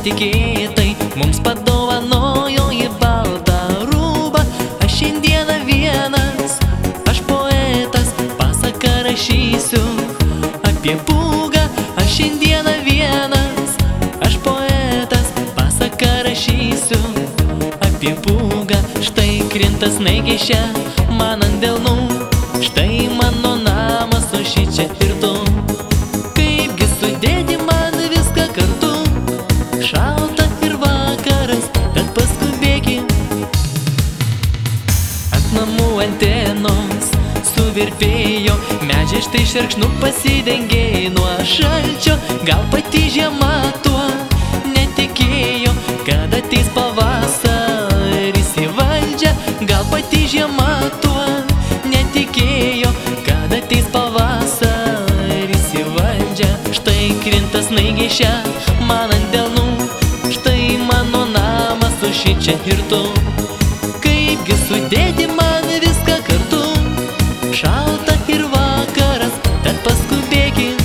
netikėtai mums padovanojo į baltą rūbą. Aš šiandieną vienas, aš poetas, pasaką rašysiu apie pūgą. Aš šiandieną vienas, aš poetas, pasaką rašysiu apie pūgą. Štai krinta snaigė man ant delnų, štai mano namas, o šičia ir tu. Kaipgi sudėti man viską kartu, šalta ir vakaras, bet paskubėkim. Ant namų antenos suvirpėjo, medžiai štai šerkšnu pasidengė nuo šalčio. Gal pati žiema tuo netikėjo, kad ateis pavasaris į valdžią. Gal pati žiema tuo netikėjo, kad ateis pavasaris į valdžią. Štai krinta snaigė man ant delnų, štai mano namas, o šičia ir tu. Kaipgi sudėti man viską kartu, šalta ir vakaras, bet paskubėkim.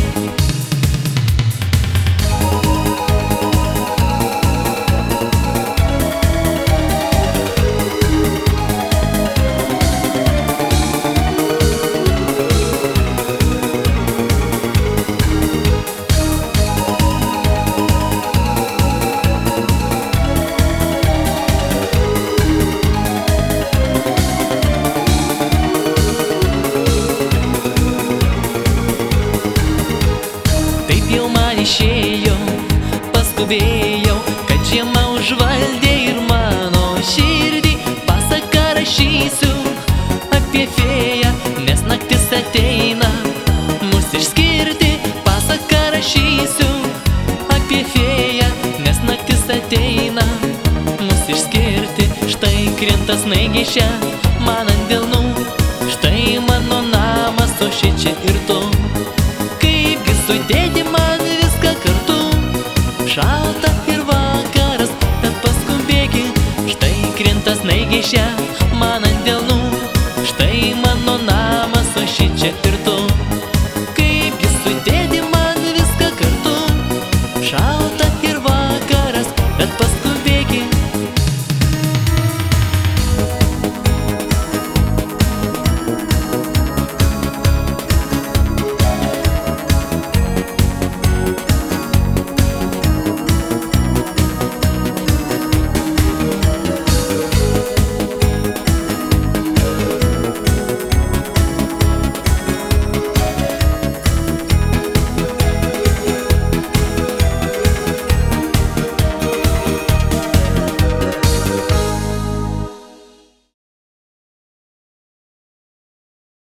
Išėjau, paskubėjau, kad žiema užvaldė ir mano širdį. Pasaką rašysiu apie fėją, nes naktis ateina mus išskirti. Pasaką rašysiu apie fėją, nes naktis ateina mus išskirti. Štai krinta snaigė man ant delnų,